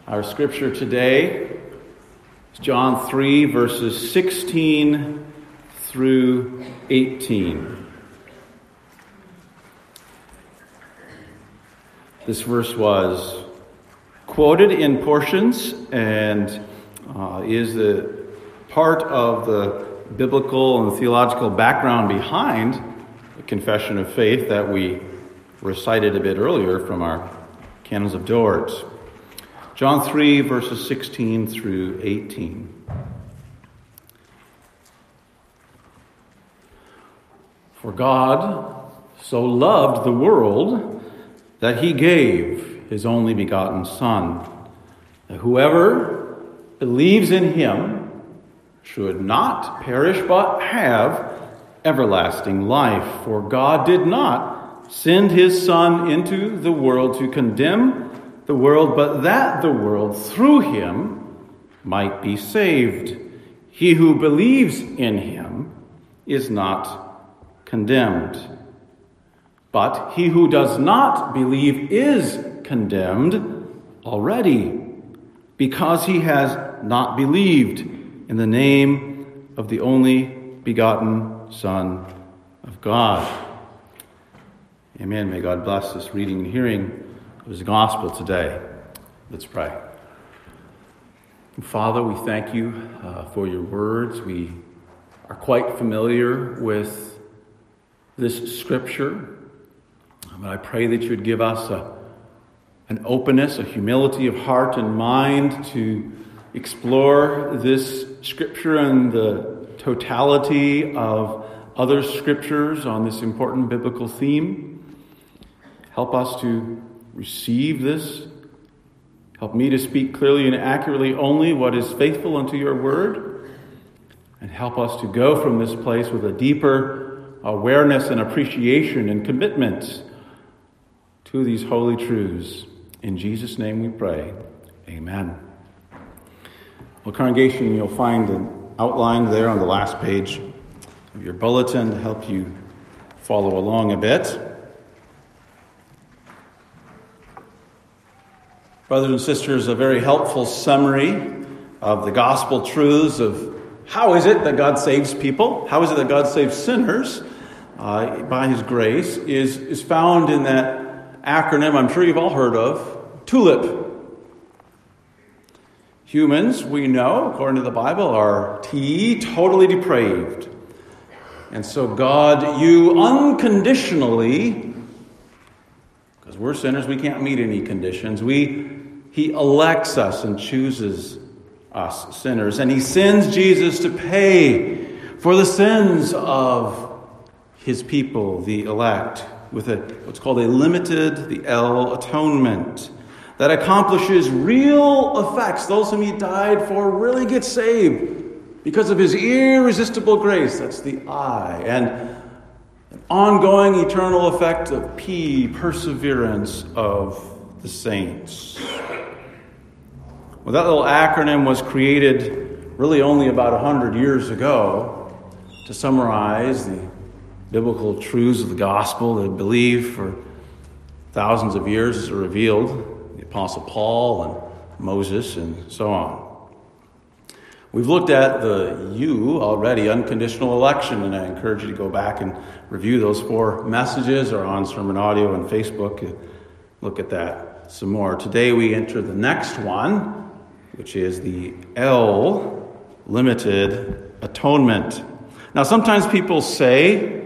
Our scripture today is John 3, verses 16 through 18. This verse was quoted in portions and is the part of the biblical and theological background behind the confession of faith that we recited a bit earlier from our Canons of Dort. John 3, verses 16 through 18. For God so loved the world that he gave his only begotten Son, that whoever believes in him should not perish but have everlasting life. For God did not send his Son into the world to condemn the world, but that the world through him might be saved. He who believes in him is not condemned, but he who does not believe is condemned already, because he has not believed in the name of the only begotten Son of God. Amen. May God bless this reading and hearing of his gospel today. Let's pray. Father, we thank you for your words. We are quite familiar with this scripture. But I pray that you would give us an openness, a humility of heart and mind to explore this scripture and the totality of other scriptures on this important biblical theme. Help us to receive this. Help me to speak clearly and accurately only what is faithful unto your word. And help us to go from this place with a deeper awareness and appreciation and commitment to these holy truths. In Jesus' name we pray. Amen. Well, congregation, you'll find an outline there on the last page of your bulletin to help you follow along a bit. Brothers and sisters, a very helpful summary of the gospel truths of how is it that God saves people, how is it that God saves sinners by his grace is found in that acronym I'm sure you've all heard of, TULIP. Humans, we know, according to the Bible, are totally depraved. And so God, you unconditionally, because we're sinners, we can't meet any conditions, he elects us and chooses us sinners. And he sends Jesus to pay for the sins of his people, the elect, with what's called a limited, the L, atonement, that accomplishes real effects. Those whom he died for really get saved because of his irresistible grace. That's the I. And an ongoing eternal effect of P, perseverance of the saints. Well, that little acronym was created really only about 100 years ago to summarize the biblical truths of the gospel that believed for thousands of years as revealed, the Apostle Paul and Moses and so on. We've looked at the U already, unconditional election, and I encourage you to go back and review those 4 messages or on sermon audio and Facebook. Look at that some more. Today we enter the next one, which is the L, limited atonement. Now sometimes people say,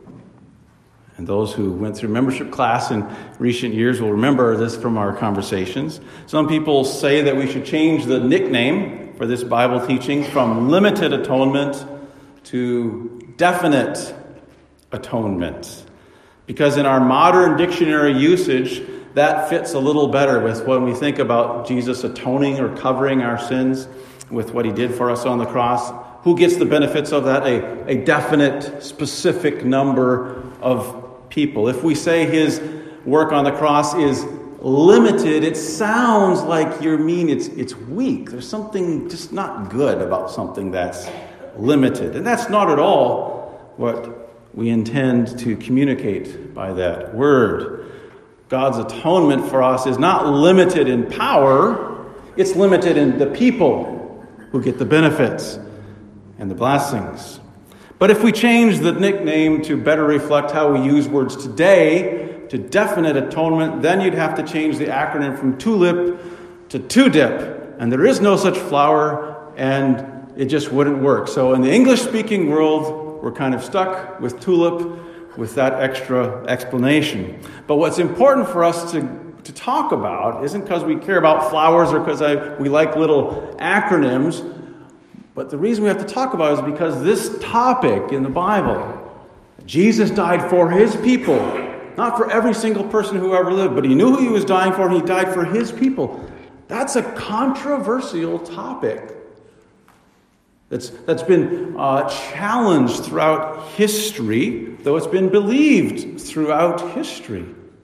and those who went through membership class in recent years will remember this from our conversations. Some people say that we should change the nickname for this Bible teaching from limited atonement to definite atonement. Because in our modern dictionary usage, that fits a little better with when we think about Jesus atoning or covering our sins with what he did for us on the cross. Who gets the benefits of that? A definite, specific number of people. If we say his work on the cross is limited, it sounds like you mean it's weak. There's something just not good about something that's limited. And that's not at all what we intend to communicate by that word. God's atonement for us is not limited in power, It's limited in the people who get the benefits and the blessings. But if we change the nickname to better reflect how we use words today, to definite atonement, then you'd have to change the acronym from TULIP to TUDIP. And there is no such flower, and it just wouldn't work. So in the English-speaking world, we're kind of stuck with TULIP with that extra explanation. But what's important for us to talk about isn't because we care about flowers or because we like little acronyms. But the reason we have to talk about it is because this topic in the Bible, Jesus died for his people, not for every single person who ever lived, but he knew who he was dying for, and he died for his people. That's a controversial topic that's been challenged throughout history, though it's been believed throughout history.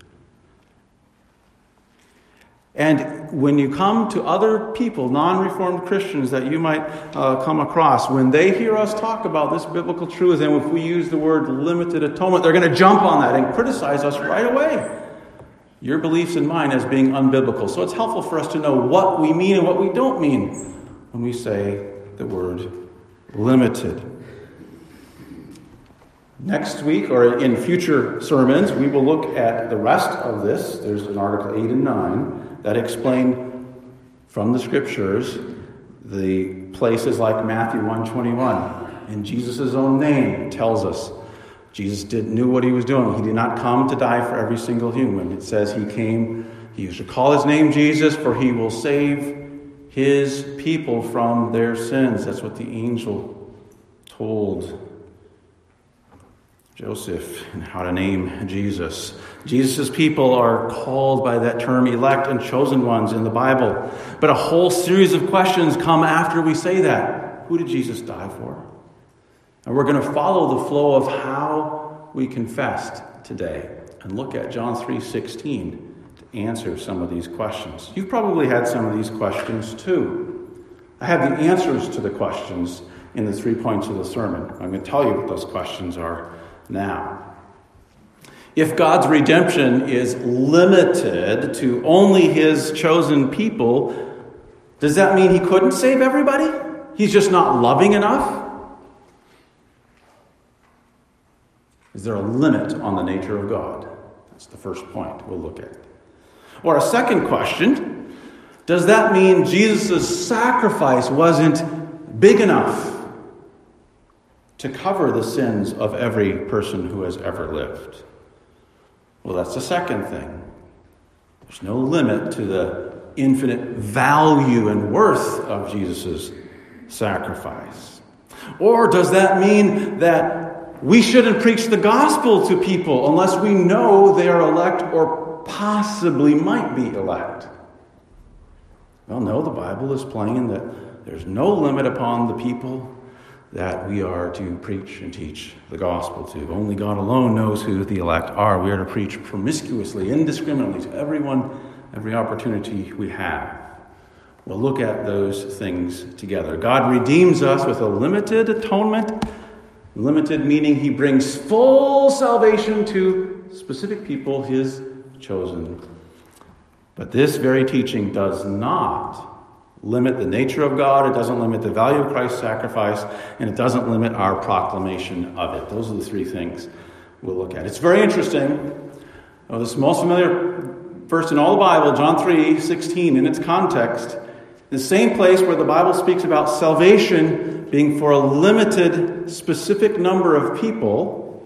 And when you come to other people, non-Reformed Christians that you might come across, when they hear us talk about this biblical truth, and if we use the word limited atonement, they're going to jump on that and criticize us right away. Your beliefs and mine as being unbiblical. So it's helpful for us to know what we mean and what we don't mean when we say the word limited. Next week, or in future sermons, we will look at the rest of this. There's an Article 8 and 9 that explain from the Scriptures the places like Matthew 1:21. In Jesus' own name tells us Jesus knew what he was doing. He did not come to die for every single human. It says he should call his name Jesus, for he will save his people from their sins. That's what the angel told Joseph and how to name Jesus. Jesus' people are called by that term elect and chosen ones in the Bible. But a whole series of questions come after we say that. Who did Jesus die for? And we're going to follow the flow of how we confessed today and look at John 3:16 to answer some of these questions. You've probably had some of these questions too. I have the answers to the questions in the 3 points of the sermon. I'm going to tell you what those questions are now. If God's redemption is limited to only his chosen people, does that mean he couldn't save everybody? He's just not loving enough? Is there a limit on the nature of God? That's the first point we'll look at. Or a second question, does that mean Jesus' sacrifice wasn't big enough to cover the sins of every person who has ever lived? Well, that's the second thing. There's no limit to the infinite value and worth of Jesus' sacrifice. Or does that mean that we shouldn't preach the gospel to people unless we know they are elect or possibly might be elect? Well, no, the Bible is plain that there's no limit upon the people that we are to preach and teach the gospel to. Only God alone knows who the elect are. We are to preach promiscuously, indiscriminately to everyone, every opportunity we have. We'll look at those things together. God redeems us with a limited atonement. Limited meaning he brings full salvation to specific people, his chosen. But this very teaching does not limit the nature of God, it doesn't limit the value of Christ's sacrifice, and it doesn't limit our proclamation of it. Those are the three things we'll look at. It's very interesting. This most familiar verse in all the Bible, John 3:16, in its context, the same place where the Bible speaks about salvation being for a limited, specific number of people,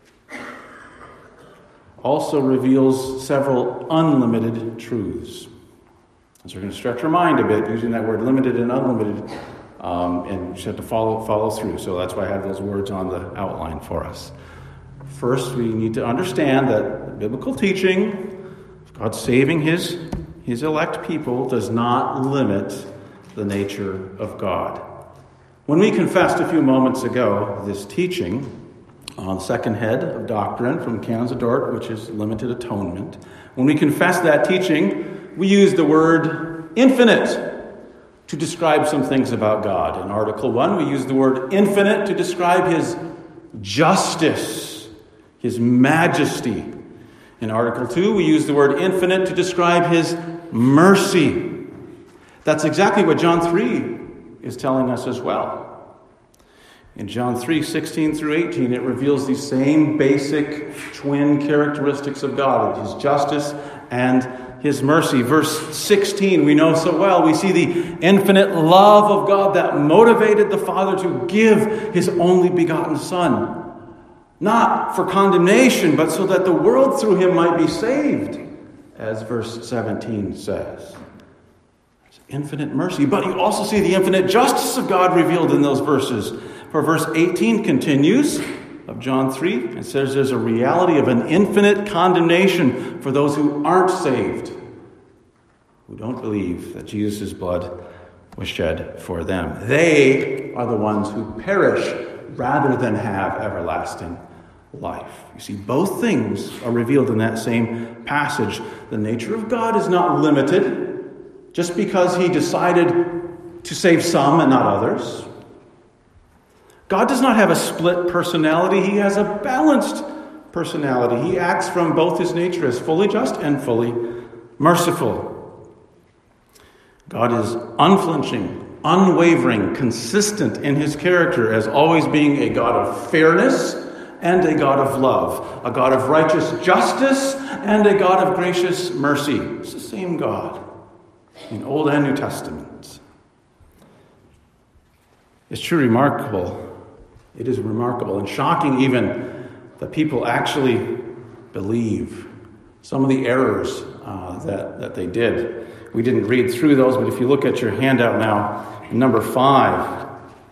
also reveals several unlimited truths. So we're going to stretch our mind a bit using that word limited and unlimited, and we just have to follow through. So that's why I have those words on the outline for us. First, we need to understand that biblical teaching, God saving his elect people, does not limit the nature of God. When we confessed a few moments ago this teaching on the second head of doctrine from Canons of Dort, which is limited atonement, when we confessed that teaching, we use the word infinite to describe some things about God. In Article 1, we use the word infinite to describe his justice, his majesty. In Article 2, we use the word infinite to describe his mercy. That's exactly what John 3 is telling us as well. In John 3:16 through 18, it reveals these same basic twin characteristics of God, his justice and his mercy. Verse 16, we know so well. We see the infinite love of God that motivated the Father to give his only begotten Son. Not for condemnation, but so that the world through him might be saved, as verse 17 says. There's infinite mercy, but you also see the infinite justice of God revealed in those verses. For verse 18 continues of John 3. It says there's a reality of an infinite condemnation for those who aren't saved, who don't believe that Jesus' blood was shed for them. They are the ones who perish rather than have everlasting life. You see, both things are revealed in that same passage. The nature of God is not limited just because he decided to save some and not others. God does not have a split personality. He has a balanced personality. He acts from both his nature as fully just and fully merciful. God is unflinching, unwavering, consistent in his character as always being a God of fairness and a God of love, a God of righteous justice and a God of gracious mercy. It's the same God in Old and New Testaments. It's truly remarkable. It is remarkable and shocking even that people actually believe some of the errors that they did. We didn't read through those, but if you look at your handout now, number 5,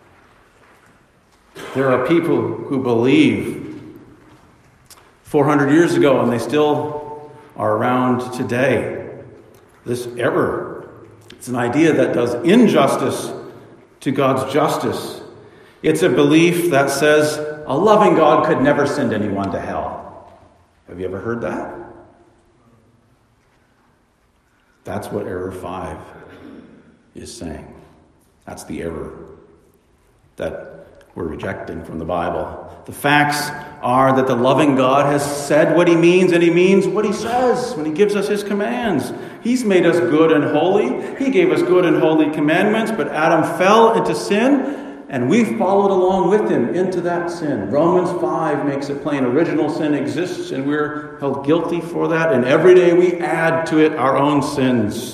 there are people who believe 400 years ago and they still are around today. This error, it's an idea that does injustice to God's justice. It's a belief that says a loving God could never send anyone to hell. Have you ever heard that? That's what error 5 is saying. That's the error that we're rejecting from the Bible. The facts are that the loving God has said what he means, and he means what he says when he gives us his commands. He's made us good and holy. He gave us good and holy commandments, but Adam fell into sin, and we followed along with him into that sin. Romans 5 makes it plain. Original sin exists, and we're held guilty for that. And every day we add to it our own sins.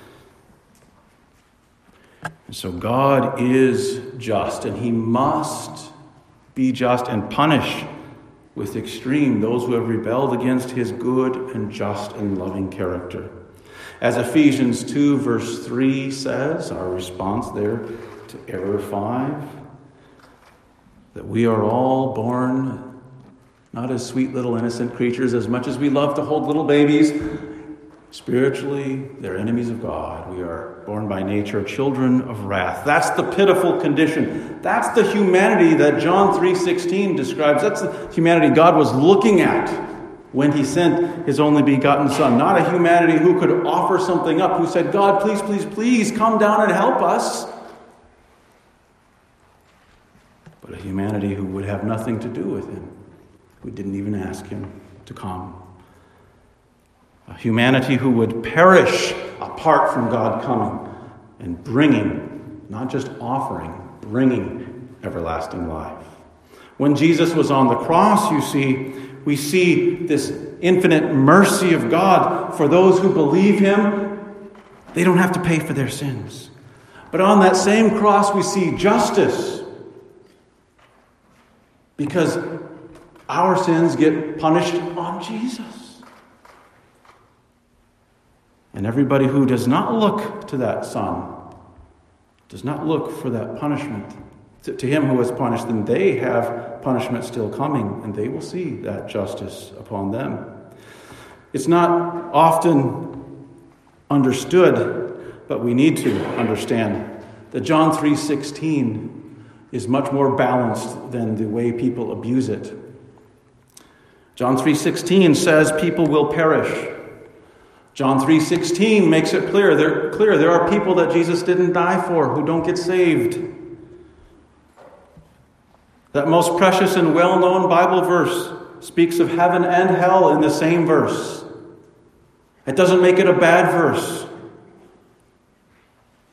And so God is just, and he must be just and punish with extreme those who have rebelled against his good and just and loving character. As Ephesians 2 verse 3 says, our response there to error 5, that we are all born not as sweet little innocent creatures, as much as we love to hold little babies. Spiritually, they're enemies of God. We are born by nature children of wrath. That's the pitiful condition. That's the humanity that John 3:16 describes. That's the humanity God was looking at when he sent his only begotten Son. Not a humanity who could offer something up, who said, God, please, please, please come down and help us. But a humanity who would have nothing to do with him. We didn't even ask him to come. A humanity who would perish apart from God coming and bringing, not just offering, bringing everlasting life. When Jesus was on the cross, you see, we see this infinite mercy of God for those who believe him. They don't have to pay for their sins. But on that same cross, we see justice, because our sins get punished on Jesus. And everybody who does not look to that Son, does not look for that punishment, to him who was punished, then they have punishment still coming, and they will see that justice upon them. It's not often understood, but we need to understand that John 3:16 is much more balanced than the way people abuse it. John 3:16 says people will perish. John 3:16 makes it clear there are people that Jesus didn't die for who don't get saved. That most precious and well-known Bible verse speaks of heaven and hell in the same verse. It doesn't make it a bad verse.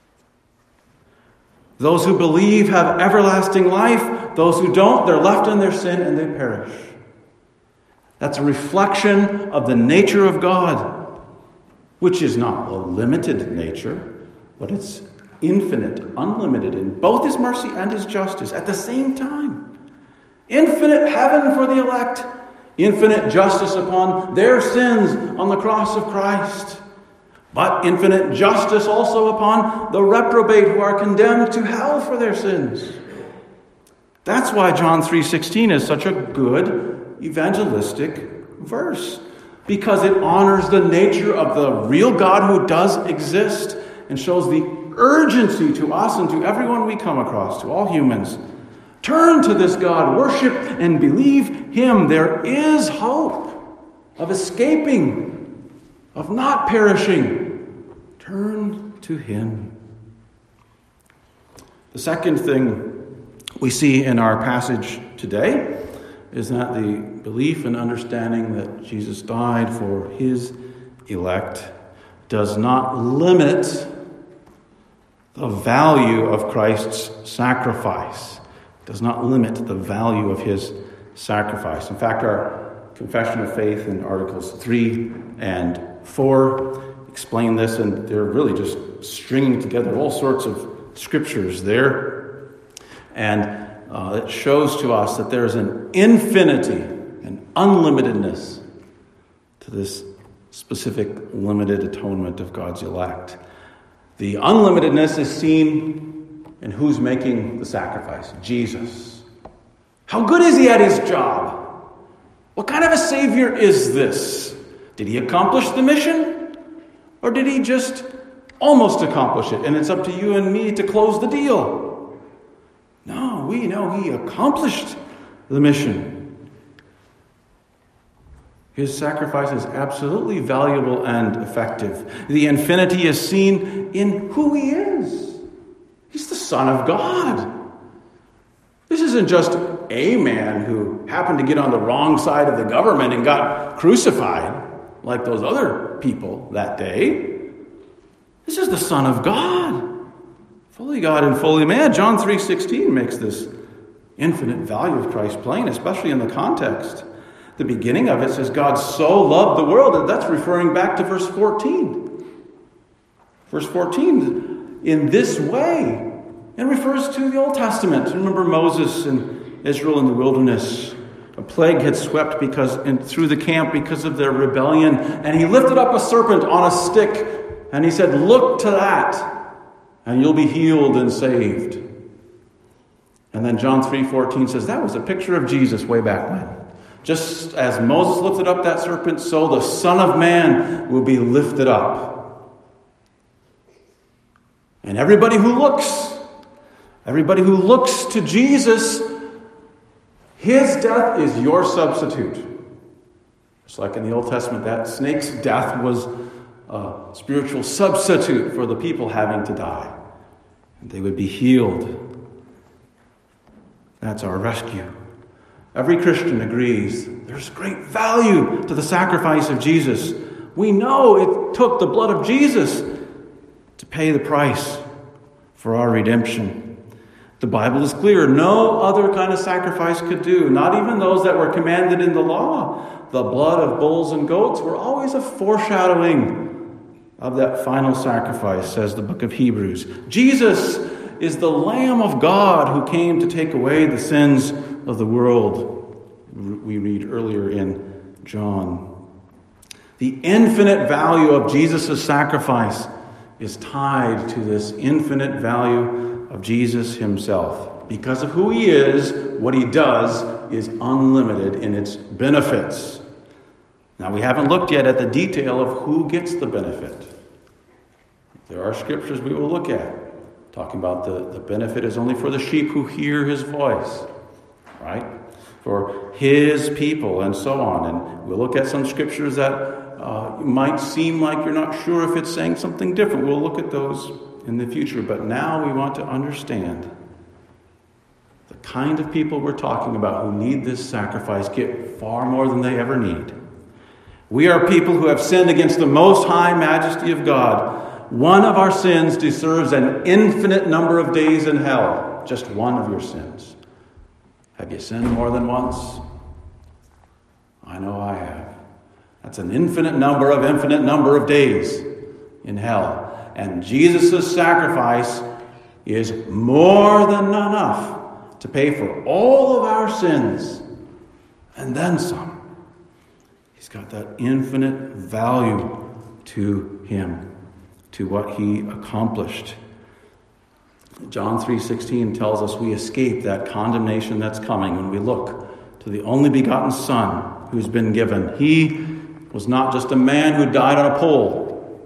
Those who believe have everlasting life. Those who don't, they're left in their sin and they perish. That's a reflection of the nature of God, which is not a limited nature, but it's infinite, unlimited in both his mercy and his justice at the same time. Infinite heaven for the elect, infinite justice upon their sins on the cross of Christ, but infinite justice also upon the reprobate who are condemned to hell for their sins. That's why John 3:16 is such a good evangelistic verse, because it honors the nature of the real God who does exist and shows the urgency to us and to everyone we come across, to all humans. Turn to this God, worship and believe him. There is hope of escaping, of not perishing. Turn to him. The second thing we see in our passage today is that the belief and understanding that Jesus died for his elect does not limit the value of Christ's sacrifice. It does not limit the value of his sacrifice. In fact, our Confession of Faith in Articles 3 and 4 explain this, and they're really just stringing together all sorts of scriptures there. And it shows to us that there is an infinity, an unlimitedness to this specific limited atonement of God's elect. The unlimitedness is seen in who's making the sacrifice. Jesus. How good is he at his job? What kind of a Savior is this? Did he accomplish the mission? Or did he just almost accomplish it? And it's up to you and me to close the deal. No, we know he accomplished the mission. His sacrifice is absolutely valuable and effective. The infinity is seen in who he is. He's the Son of God. This isn't just a man who happened to get on the wrong side of the government and got crucified like those other people that day. This is the Son of God. Fully God and fully man. John 3:16 makes this infinite value of Christ plain, especially in the context. The beginning of it says, God so loved the world, and that's referring back to verse 14. Verse 14, in this way, it refers to the Old Testament. Remember Moses and Israel in the wilderness. A plague had swept through the camp because of their rebellion, and he lifted up a serpent on a stick, and he said, look to that, and you'll be healed and saved. And then John 3:14 says, that was a picture of Jesus way back when. Just as Moses lifted up that serpent, so the Son of Man will be lifted up. And everybody who looks to Jesus, his death is your substitute. Just like in the Old Testament, that snake's death was a spiritual substitute for the people having to die. And they would be healed. That's our rescue. Every Christian agrees there's great value to the sacrifice of Jesus. We know it took the blood of Jesus to pay the price for our redemption. The Bible is clear. No other kind of sacrifice could do, not even those that were commanded in the law. The blood of bulls and goats were always a foreshadowing of that final sacrifice, says the book of Hebrews. Jesus is the Lamb of God who came to take away the sins of the world, we read earlier in John. The infinite value of Jesus' sacrifice is tied to this infinite value of Jesus himself. Because of who he is, what he does is unlimited in its benefits. Now, we haven't looked yet at the detail of who gets the benefit. There are scriptures we will look at, talking about the benefit is only for the sheep who hear his voice. Right? For his people and so on. And we'll look at some scriptures that might seem like you're not sure if it's saying something different. We'll look at those in the future. But now we want to understand the kind of people we're talking about who need this sacrifice get far more than they ever need. We are people who have sinned against the most high majesty of God. One of our sins deserves an infinite number of days in hell. Just one of your sins. Have you sinned more than once? I know I have. That's an infinite number of days in hell. And Jesus' sacrifice is more than enough to pay for all of our sins and then some. He's got that infinite value to him, to what he accomplished. John 3:16 tells us we escape that condemnation that's coming when we look to the only begotten Son who's been given. He was not just a man who died on a pole.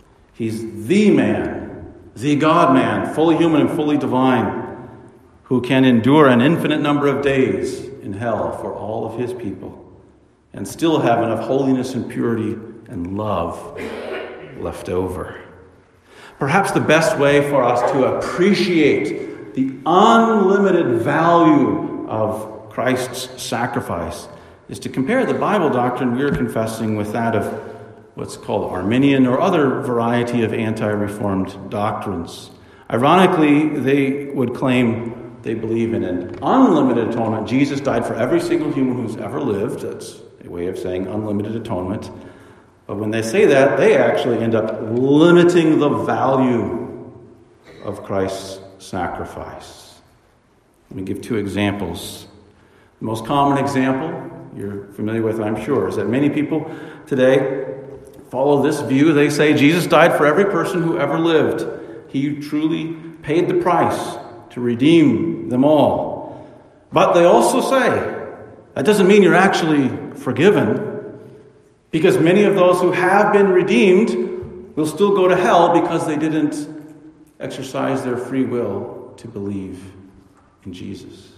He's the man, the God-man, fully human and fully divine, who can endure an infinite number of days in hell for all of his people and still have enough holiness and purity and love left over. Perhaps the best way for us to appreciate the unlimited value of Christ's sacrifice is to compare the Bible doctrine we're confessing with that of what's called Arminian or other variety of anti-Reformed doctrines. Ironically, they would claim they believe in an unlimited atonement. Jesus died for every single human who's ever lived. That's a way of saying unlimited atonement. But when they say that, they actually end up limiting the value of Christ's sacrifice. Let me give two examples. The most common example you're familiar with, I'm sure, is that many people today follow this view. They say Jesus died for every person who ever lived. He truly paid the price to redeem them all. But they also say that doesn't mean you're actually forgiven, because many of those who have been redeemed will still go to hell because they didn't exercise their free will to believe in Jesus.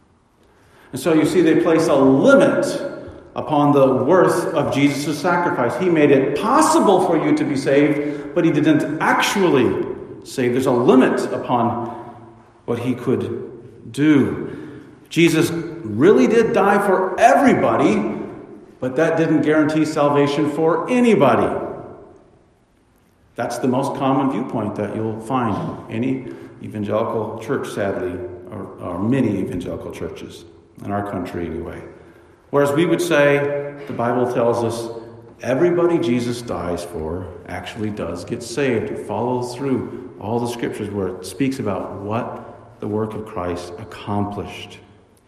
And so you see, they place a limit upon the worth of Jesus' sacrifice. He made it possible for you to be saved, but he didn't actually save. There's a limit upon what he could do. Jesus really did die for everybody, but that didn't guarantee salvation for anybody. That's the most common viewpoint that you'll find in any evangelical church, sadly, or many evangelical churches, in our country anyway. Whereas we would say, the Bible tells us, everybody Jesus dies for actually does get saved. It follows through all the scriptures where it speaks about what the work of Christ accomplished.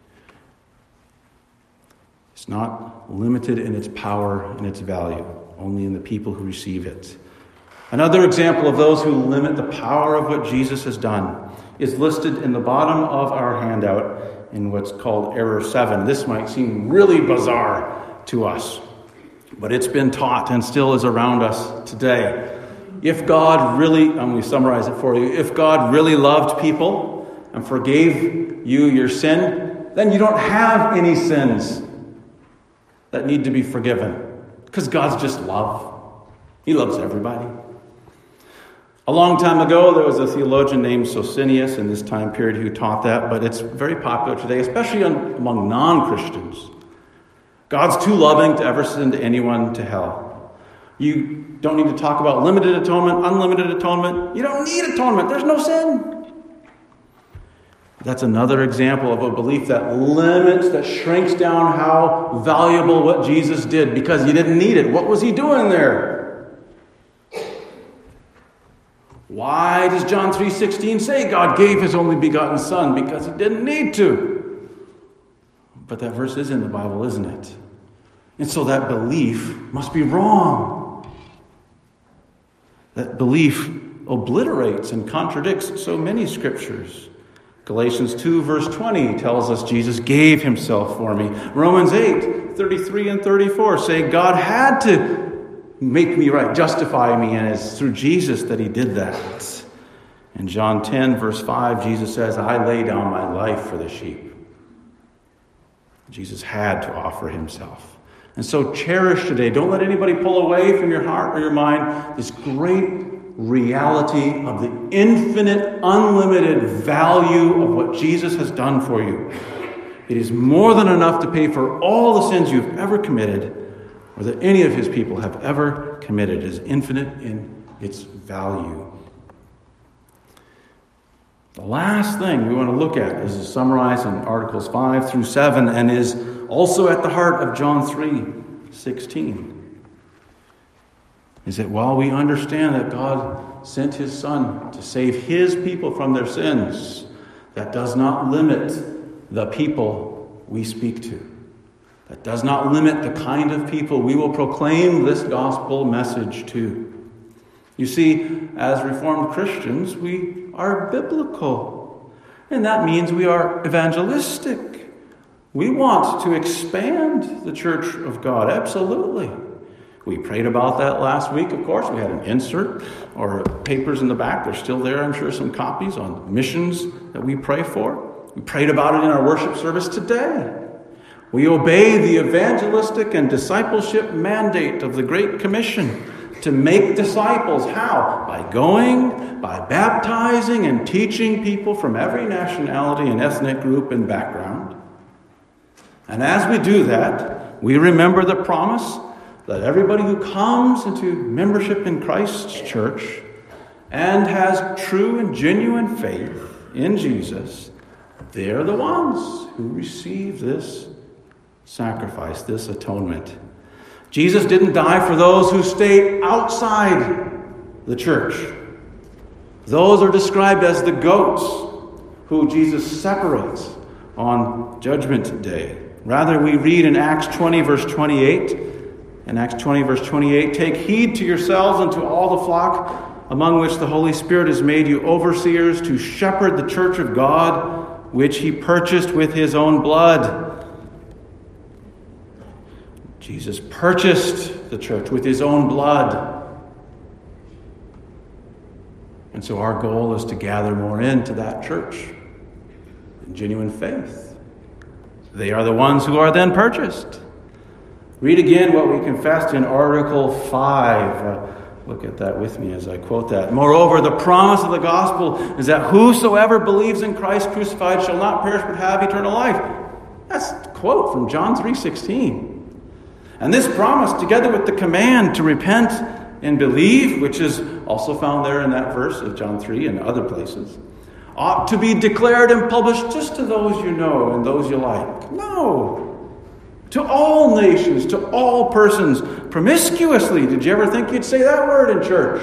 It's not limited in its power and its value, only in the people who receive it. Another example of those who limit the power of what Jesus has done is listed in the bottom of our handout in what's called Error 7. This might seem really bizarre to us, but it's been taught and still is around us today. If God really, I'm going to summarize it for you, if God really loved people and forgave you your sin, then you don't have any sins that need to be forgiven, because God's just love. He loves everybody. A long time ago, there was a theologian named Socinius in this time period who taught that, but it's very popular today, especially among non-Christians. God's too loving to ever send anyone to hell. You don't need to talk about limited atonement, unlimited atonement. You don't need atonement. There's no sin. That's another example of a belief that limits, that shrinks down how valuable what Jesus did because he didn't need it. What was he doing there? Why does John 3:16 say God gave his only begotten Son? Because he didn't need to. But that verse is in the Bible, isn't it? And so that belief must be wrong. That belief obliterates and contradicts so many scriptures. Galatians 2 verse 20 tells us Jesus gave himself for me. Romans 8, 33 and 34 say God had to make me right, justify me, and it's through Jesus that he did that. In John 10 verse 5, Jesus says, I lay down my life for the sheep. Jesus had to offer himself. And so cherish today. Don't let anybody pull away from your heart or your mind this great reality of the infinite, unlimited value of what Jesus has done for you. It is more than enough to pay for all the sins you've ever committed or that any of his people have ever committed. It is infinite in its value. The last thing we want to look at is summarized in Articles 5 through 7 and is also at the heart of John 3:16. Is that while we understand that God sent his Son to save his people from their sins, that does not limit the people we speak to. That does not limit the kind of people we will proclaim this gospel message to. You see, as Reformed Christians, we are biblical. And that means we are evangelistic. We want to expand the church of God, absolutely. We prayed about that last week, of course. We had an insert or papers in the back. They're still there, I'm sure, some copies on missions that we pray for. We prayed about it in our worship service today. We obey the evangelistic and discipleship mandate of the Great Commission to make disciples. How? By going, by baptizing and teaching people from every nationality and ethnic group and background. And as we do that, we remember the promise that everybody who comes into membership in Christ's church and has true and genuine faith in Jesus, they're the ones who receive this sacrifice, this atonement. Jesus didn't die for those who stay outside the church. Those are described as the goats who Jesus separates on Judgment Day. Rather, we read in Acts 20, verse 28, in Acts 20, verse 28, "Take heed to yourselves and to all the flock among which the Holy Spirit has made you overseers to shepherd the church of God, which he purchased with his own blood." Jesus purchased the church with his own blood. And so our goal is to gather more into that church in genuine faith. They are the ones who are then purchased. Read again what we confessed in Article 5. Look at that with me as I quote that. "Moreover, the promise of the gospel is that whosoever believes in Christ crucified shall not perish but have eternal life." That's a quote from John 3:16. And this promise, together with the command to repent and believe, which is also found there in that verse of John 3 and other places, ought to be declared and published just to those you know and those you like. No. To all nations, to all persons, promiscuously. Did you ever think you'd say that word in church?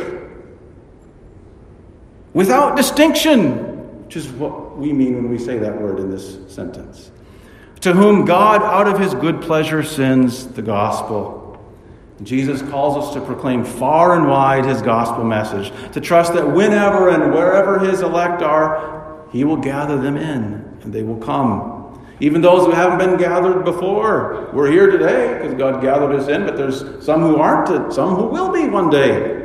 Without distinction, which is what we mean when we say that word in this sentence. To whom God, out of his good pleasure, sends the gospel. Jesus calls us to proclaim far and wide his gospel message, to trust that whenever and wherever his elect are, he will gather them in, and they will come. Even those who haven't been gathered before. We're here today because God gathered us in, but there's some who aren't, and some who will be one day.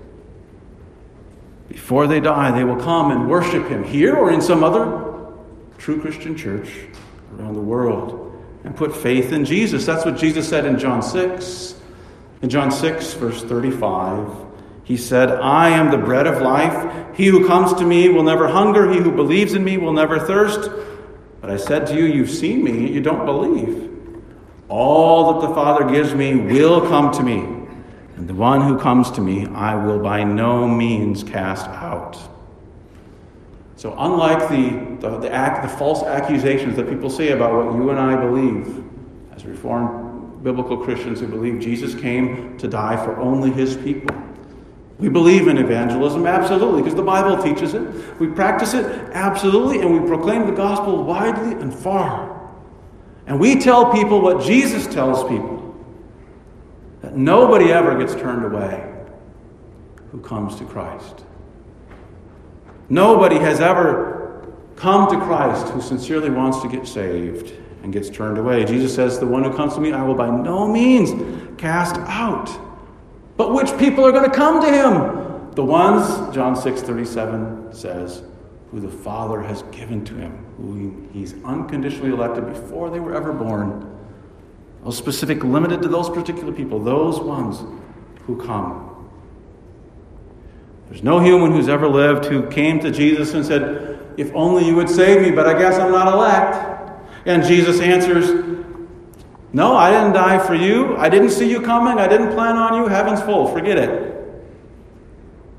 Before they die, they will come and worship him here or in some other true Christian church around the world and put faith in Jesus. That's what Jesus said in John 6. In John 6, verse 35, he said, "I am the bread of life. He who comes to me will never hunger. He who believes in me will never thirst. But I said to you, you've seen me, you don't believe. All that the Father gives me will come to me, and the one who comes to me I will by no means cast out." So unlike the false accusations that people say about what you and I believe, as Reformed biblical Christians who believe Jesus came to die for only his people, we believe in evangelism, absolutely, because the Bible teaches it. We practice it, absolutely, and we proclaim the gospel widely and far. And we tell people what Jesus tells people, that nobody ever gets turned away who comes to Christ. Nobody has ever come to Christ who sincerely wants to get saved and gets turned away. Jesus says, "The one who comes to me, I will by no means cast out." But which people are going to come to him? The ones, John 6:37 says, who the Father has given to him, who he's unconditionally elected before they were ever born. Those specific, limited to those particular people, those ones who come. There's no human who's ever lived who came to Jesus and said, "If only you would save me, but I guess I'm not elect." And Jesus answers, "No, I didn't die for you. I didn't see you coming. I didn't plan on you. Heaven's full. Forget it."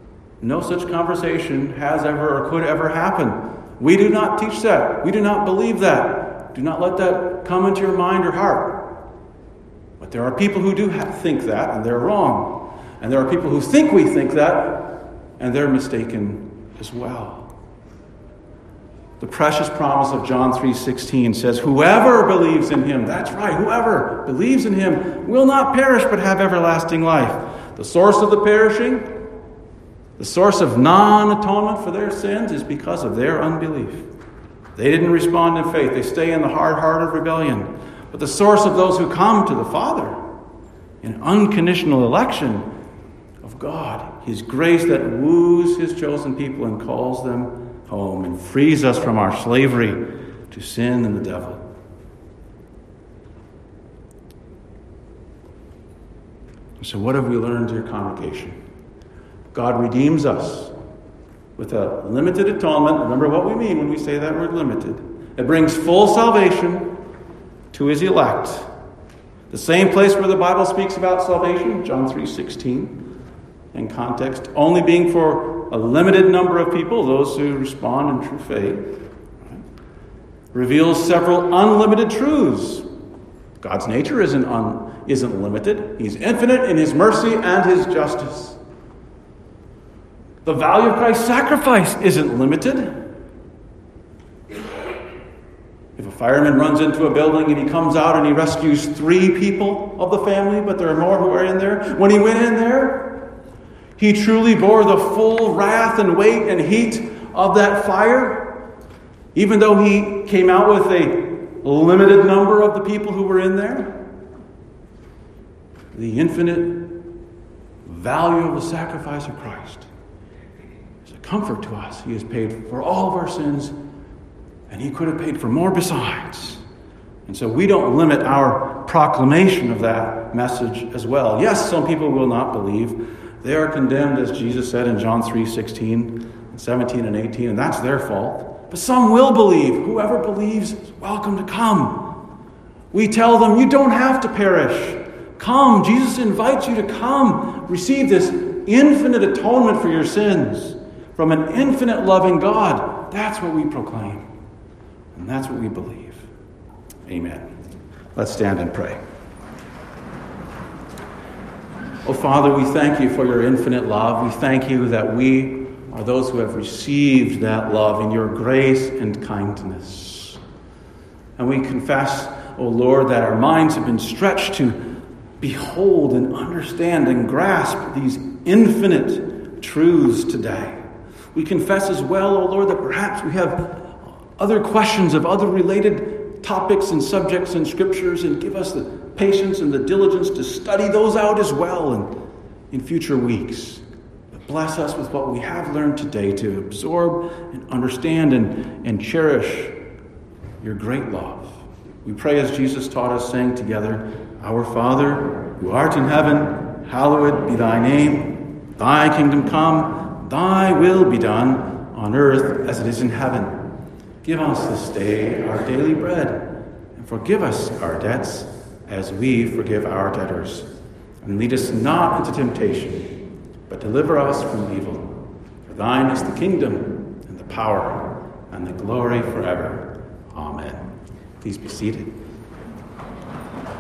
No such conversation has ever or could ever happen. We do not teach that. We do not believe that. Do not let that come into your mind or heart. But there are people who do think that, and they're wrong. And there are people who think we think that, and they're mistaken as well. The precious promise of John 3:16 says, whoever believes in him, that's right, whoever believes in him will not perish but have everlasting life. The source of the perishing, the source of non-atonement for their sins is because of their unbelief. They didn't respond in faith. They stay in the hard heart of rebellion. But the source of those who come to the Father in unconditional election of God, his grace that woos his chosen people and calls them home and frees us from our slavery to sin and the devil. So what have we learned, dear congregation? God redeems us with a limited atonement. Remember what we mean when we say that word limited. It brings full salvation to his elect. The same place where the Bible speaks about salvation, John 3:16, in context, only being for a limited number of people, those who respond in true faith, reveals several unlimited truths. God's nature isn't limited. He's infinite in his mercy and his justice. The value of Christ's sacrifice isn't limited. If a fireman runs into a building and he comes out and he rescues 3 people of the family, but there are more who are in there, when he went in there, he truly bore the full wrath and weight and heat of that fire, even though he came out with a limited number of the people who were in there. The infinite value of the sacrifice of Christ is a comfort to us. He has paid for all of our sins, and he could have paid for more besides. And so we don't limit our proclamation of that message as well. Yes, some people will not believe. They are condemned, as Jesus said in John 3:16, 17, and 18, and that's their fault. But some will believe. Whoever believes is welcome to come. We tell them, you don't have to perish. Come. Jesus invites you to come. Receive this infinite atonement for your sins from an infinite loving God. That's what we proclaim. And that's what we believe. Amen. Let's stand and pray. Oh, Father, we thank you for your infinite love. We thank you that we are those who have received that love in your grace and kindness. And we confess, oh Lord, that our minds have been stretched to behold and understand and grasp these infinite truths today. We confess as well, oh Lord, that perhaps we have other questions of other related topics and subjects in scriptures, and give us the patience and the diligence to study those out as well in future weeks. But bless us with what we have learned today to absorb and understand and cherish your great love. We pray as Jesus taught us, saying together, Our Father, who art in heaven, hallowed be thy name. Thy kingdom come, thy will be done on earth as it is in heaven. Give us this day our daily bread, and forgive us our debts as we forgive our debtors. And lead us not into temptation, but deliver us from evil. For thine is the kingdom, and the power, and the glory forever. Amen. Please be seated.